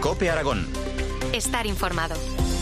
COPE Aragón. Estar informado.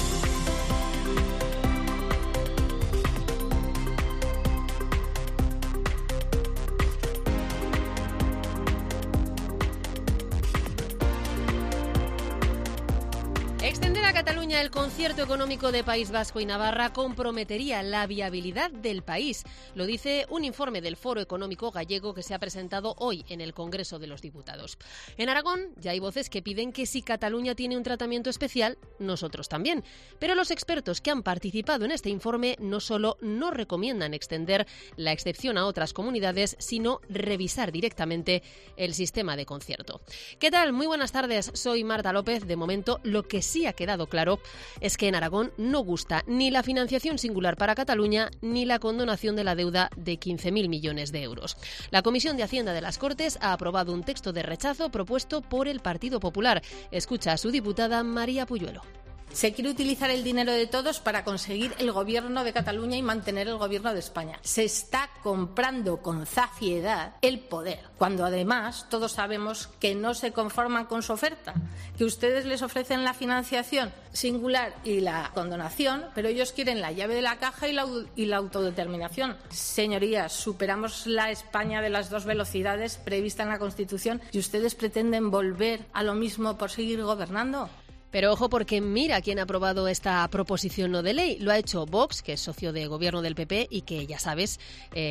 Extender a Cataluña el concierto económico de País Vasco y Navarra comprometería la viabilidad del país. Lo dice un informe del Foro Económico Gallego que se ha presentado hoy en el Congreso de los Diputados. En Aragón ya hay voces que piden que si Cataluña tiene un tratamiento especial, nosotros también. Pero los expertos que han participado en este informe no solo no recomiendan extender la excepción a otras comunidades, sino revisar directamente el sistema de concierto. ¿Qué tal? Muy buenas tardes. Soy Marta López. De momento, lo que sí ha quedado claro es que en Aragón no gusta ni la financiación singular para Cataluña ni la condonación de la deuda de 15.000 millones de euros. La Comisión de Hacienda de las Cortes ha aprobado un texto de rechazo propuesto por el Partido Popular. Escucha a su diputada María Puyuelo. Se quiere utilizar el dinero de todos para conseguir el gobierno de Cataluña y mantener el gobierno de España. Se está comprando con zafiedad el poder, cuando además todos sabemos que no se conforman con su oferta, que ustedes les ofrecen la financiación singular y la condonación, pero ellos quieren la llave de la caja y la autodeterminación. Señorías, superamos la España de las dos velocidades prevista en la Constitución y ustedes pretenden volver a lo mismo por seguir gobernando. Pero ojo, porque mira quién ha aprobado esta proposición no de ley. Lo ha hecho Vox, que es socio de gobierno del PP y que ya sabes,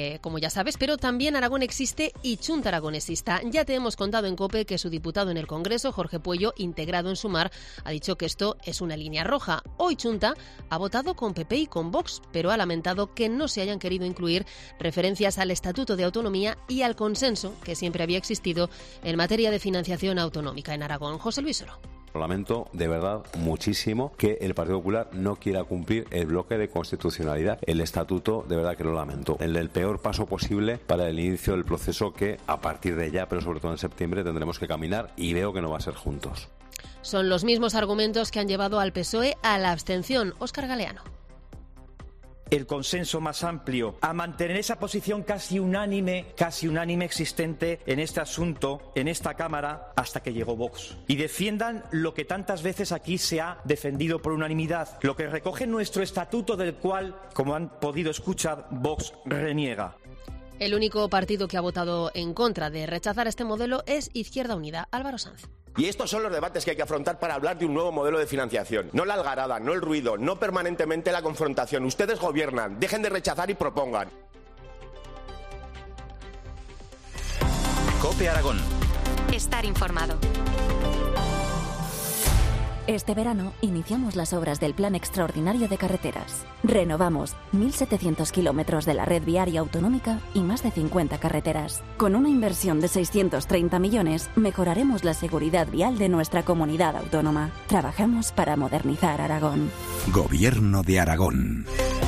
pero también Aragón existe y Chunta Aragonesista. Ya te hemos contado en COPE que su diputado en el Congreso, Jorge Puello, integrado en Sumar, ha dicho que esto es una línea roja. Hoy Chunta ha votado con PP y con Vox, pero ha lamentado que no se hayan querido incluir referencias al Estatuto de Autonomía y al consenso que siempre había existido en materia de financiación autonómica en Aragón. José Luis Oro. Lamento de verdad muchísimo que el Partido Popular no quiera cumplir el bloque de constitucionalidad. El estatuto, de verdad que lo lamento. El peor paso posible para el inicio del proceso que a partir de ya, pero sobre todo en septiembre, tendremos que caminar y veo que no va a ser juntos. Son los mismos argumentos que han llevado al PSOE a la abstención. Óscar Galeano. El consenso más amplio, a mantener esa posición casi unánime existente en este asunto, en esta Cámara, hasta que llegó Vox. Y defiendan lo que tantas veces aquí se ha defendido por unanimidad, lo que recoge nuestro estatuto del cual, como han podido escuchar, Vox reniega. El único partido que ha votado en contra de rechazar este modelo es Izquierda Unida. Álvaro Sanz. Y estos son los debates que hay que afrontar para hablar de un nuevo modelo de financiación. No la algarada, no el ruido, no permanentemente la confrontación. Ustedes gobiernan, dejen de rechazar y propongan. COPE Aragón. Estar informado. Este verano iniciamos las obras del Plan Extraordinario de Carreteras. Renovamos 1.700 kilómetros de la red viaria autonómica y más de 50 carreteras. Con una inversión de 630 millones, mejoraremos la seguridad vial de nuestra comunidad autónoma. Trabajamos para modernizar Aragón. Gobierno de Aragón.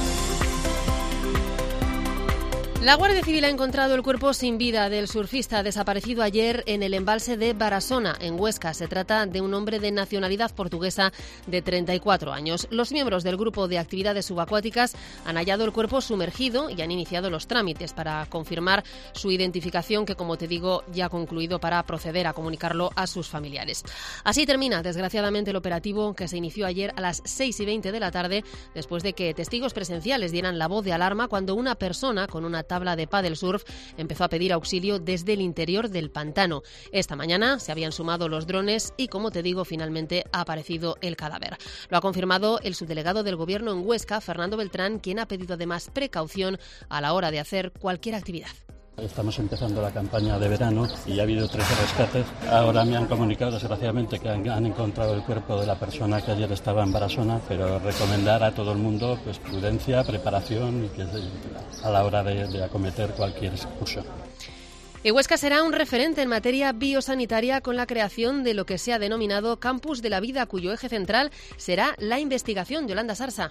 La Guardia Civil ha encontrado el cuerpo sin vida del surfista desaparecido ayer en el embalse de Barasona, en Huesca. Se trata de un hombre de nacionalidad portuguesa de 34 años. Los miembros del grupo de actividades subacuáticas han hallado el cuerpo sumergido y han iniciado los trámites para confirmar su identificación, que, como te digo, ya ha concluido para proceder a comunicarlo a sus familiares. Así termina, desgraciadamente, el operativo que se inició ayer a las 6:20 de la tarde, después de que testigos presenciales dieran la voz de alarma cuando una persona con una tabla de paddle surf empezó a pedir auxilio desde el interior del pantano. Esta mañana se habían sumado los drones y, como te digo, finalmente ha aparecido el cadáver. Lo ha confirmado el subdelegado del Gobierno en Huesca, Fernando Beltrán, quien ha pedido además precaución a la hora de hacer cualquier actividad. Estamos empezando la campaña de verano y ha habido 13 rescates. Ahora me han comunicado, desgraciadamente, que han encontrado el cuerpo de la persona que ayer estaba en Barasona, pero recomendar a todo el mundo pues prudencia, preparación y que a la hora de acometer cualquier excursión. Y Huesca será un referente en materia biosanitaria con la creación de lo que se ha denominado Campus de la Vida, cuyo eje central será la investigación. Yolanda Sarsa.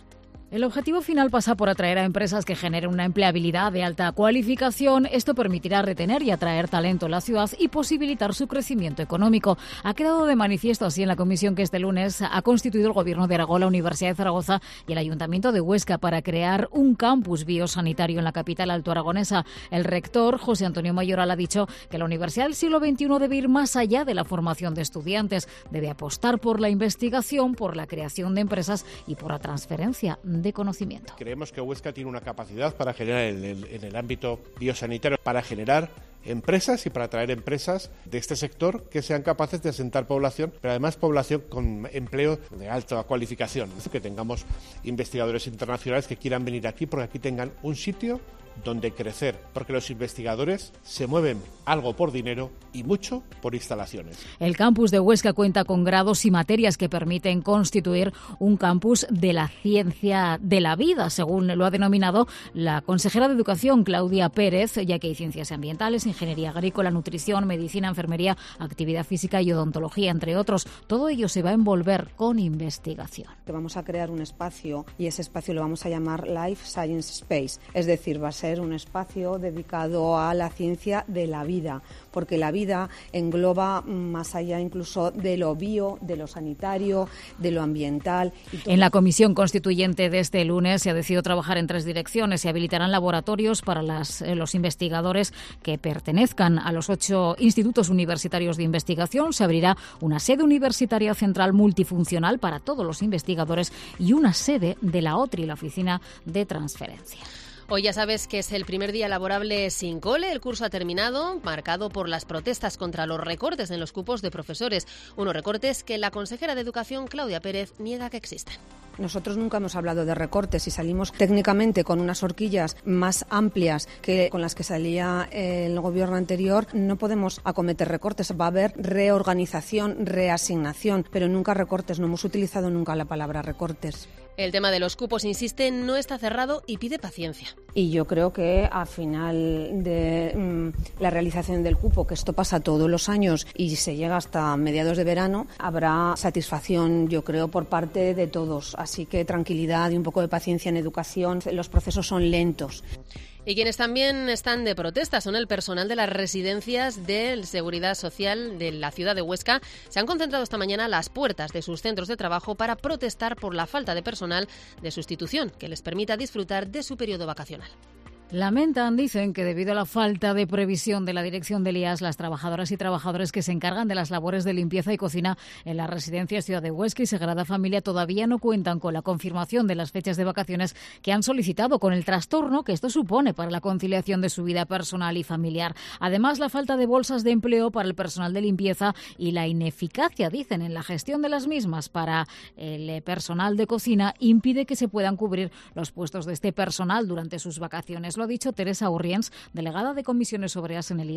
El objetivo final pasa por atraer a empresas que generen una empleabilidad de alta cualificación. Esto permitirá retener y atraer talento en la ciudad y posibilitar su crecimiento económico. Ha quedado de manifiesto así en la comisión que este lunes ha constituido el Gobierno de Aragón, la Universidad de Zaragoza y el Ayuntamiento de Huesca para crear un campus biosanitario en la capital altoaragonesa. El rector, José Antonio Mayoral, ha dicho que la Universidad del siglo XXI debe ir más allá de la formación de estudiantes. Debe apostar por la investigación, por la creación de empresas y por la transferencia de conocimiento. Creemos que Huesca tiene una capacidad para generar en el ámbito biosanitario, para generar empresas y para atraer empresas de este sector que sean capaces de asentar población, pero además población con empleo de alta cualificación. Es decir, que tengamos investigadores internacionales que quieran venir aquí porque aquí tengan un sitio donde crecer, porque los investigadores se mueven algo por dinero y mucho por instalaciones. El campus de Huesca cuenta con grados y materias que permiten constituir un campus de la ciencia de la vida, según lo ha denominado la consejera de Educación, Claudia Pérez, ya que hay ciencias ambientales, ingeniería agrícola, nutrición, medicina, enfermería, actividad física y odontología, entre otros. Todo ello se va a envolver con investigación. Vamos a crear un espacio y ese espacio lo vamos a llamar Life Science Space, es decir, va a ser un espacio dedicado a la ciencia de la vida, porque la vida engloba más allá incluso de lo bio, de lo sanitario, de lo ambiental. En la comisión constituyente de este lunes se ha decidido trabajar en 3 direcciones. Se habilitarán laboratorios para los investigadores que pertenezcan a los 8 institutos universitarios de investigación. Se abrirá una sede universitaria central multifuncional para todos los investigadores y una sede de la OTRI, la Oficina de Transferencia. Hoy ya sabes que es el primer día laborable sin cole. El curso ha terminado, marcado por las protestas contra los recortes en los cupos de profesores. Unos recortes que la consejera de Educación, Claudia Pérez, niega que existen. Nosotros nunca hemos hablado de recortes y salimos técnicamente con unas horquillas más amplias que con las que salía el gobierno anterior. No podemos acometer recortes, va a haber reorganización, reasignación, pero nunca recortes, no hemos utilizado nunca la palabra recortes. El tema de los cupos, insiste, no está cerrado y pide paciencia. Y yo creo que a final de la realización del cupo, que esto pasa todos los años y se llega hasta mediados de verano, habrá satisfacción, yo creo, por parte de todos. Así que tranquilidad y un poco de paciencia en educación. Los procesos son lentos. Y quienes también están de protesta son el personal de las residencias de Seguridad Social de la ciudad de Huesca. Se han concentrado esta mañana a las puertas de sus centros de trabajo para protestar por la falta de personal de sustitución que les permita disfrutar de su periodo vacacional. Lamentan, dicen, que debido a la falta de previsión de la dirección del IAS, las trabajadoras y trabajadores que se encargan de las labores de limpieza y cocina en las residencias Ciudad de Huesca y Sagrada Familia todavía no cuentan con la confirmación de las fechas de vacaciones que han solicitado, con el trastorno que esto supone para la conciliación de su vida personal y familiar. Además, la falta de bolsas de empleo para el personal de limpieza y la ineficacia, dicen, en la gestión de las mismas para el personal de cocina impide que se puedan cubrir los puestos de este personal durante sus vacaciones. Lo ha dicho Teresa Urriens, delegada de Comisiones Obreras en el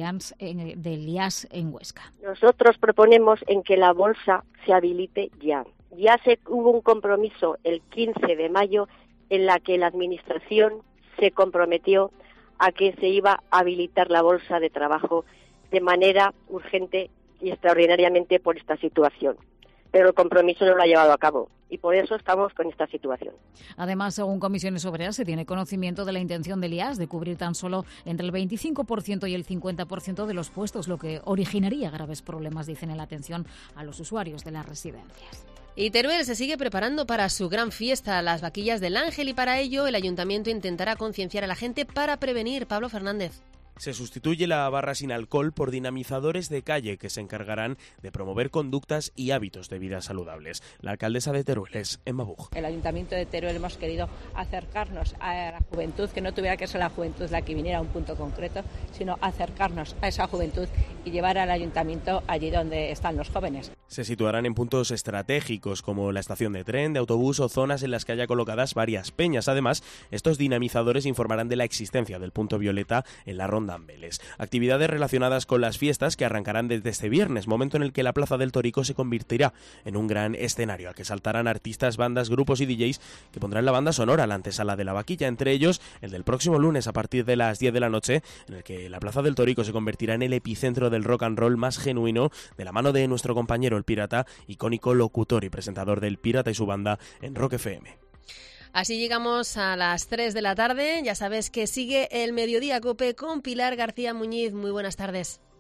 del IAS en Huesca. Nosotros proponemos en que la bolsa se habilite ya. Ya hubo un compromiso el 15 de mayo en la que la Administración se comprometió a que se iba a habilitar la bolsa de trabajo de manera urgente y extraordinariamente por esta situación. Pero el compromiso no lo ha llevado a cabo y por eso estamos con esta situación. Además, según Comisiones Obreras, se tiene conocimiento de la intención del IAS de cubrir tan solo entre el 25% y el 50% de los puestos, lo que originaría graves problemas, dicen, en la atención a los usuarios de las residencias. Y Teruel se sigue preparando para su gran fiesta, las vaquillas del Ángel, y para ello el ayuntamiento intentará concienciar a la gente para prevenir. Pablo Fernández. Se sustituye la barra sin alcohol por dinamizadores de calle que se encargarán de promover conductas y hábitos de vida saludables. La alcaldesa de Teruel es Emma Buch. El Ayuntamiento de Teruel hemos querido acercarnos a la juventud, que no tuviera que ser la juventud la que viniera a un punto concreto, sino acercarnos a esa juventud y llevar al Ayuntamiento allí donde están los jóvenes. Se situarán en puntos estratégicos como la estación de tren, de autobús o zonas en las que haya colocadas varias peñas. Además, estos dinamizadores informarán de la existencia del punto violeta en la ronda Ambeles. Actividades relacionadas con las fiestas que arrancarán desde este viernes, momento en el que la Plaza del Torico se convertirá en un gran escenario al que saltarán artistas, bandas, grupos y DJs que pondrán la banda sonora a la antesala de la vaquilla, entre ellos el del próximo lunes a partir de las 10 de la noche, en el que la Plaza del Torico se convertirá en el epicentro del rock and roll más genuino, de la mano de nuestro compañero El Pirata, icónico locutor y presentador del Pirata y su banda en Rock FM. Así llegamos a las 3 de la tarde. Ya sabes que sigue el Mediodía COPE con Pilar García Muñiz. Muy buenas tardes.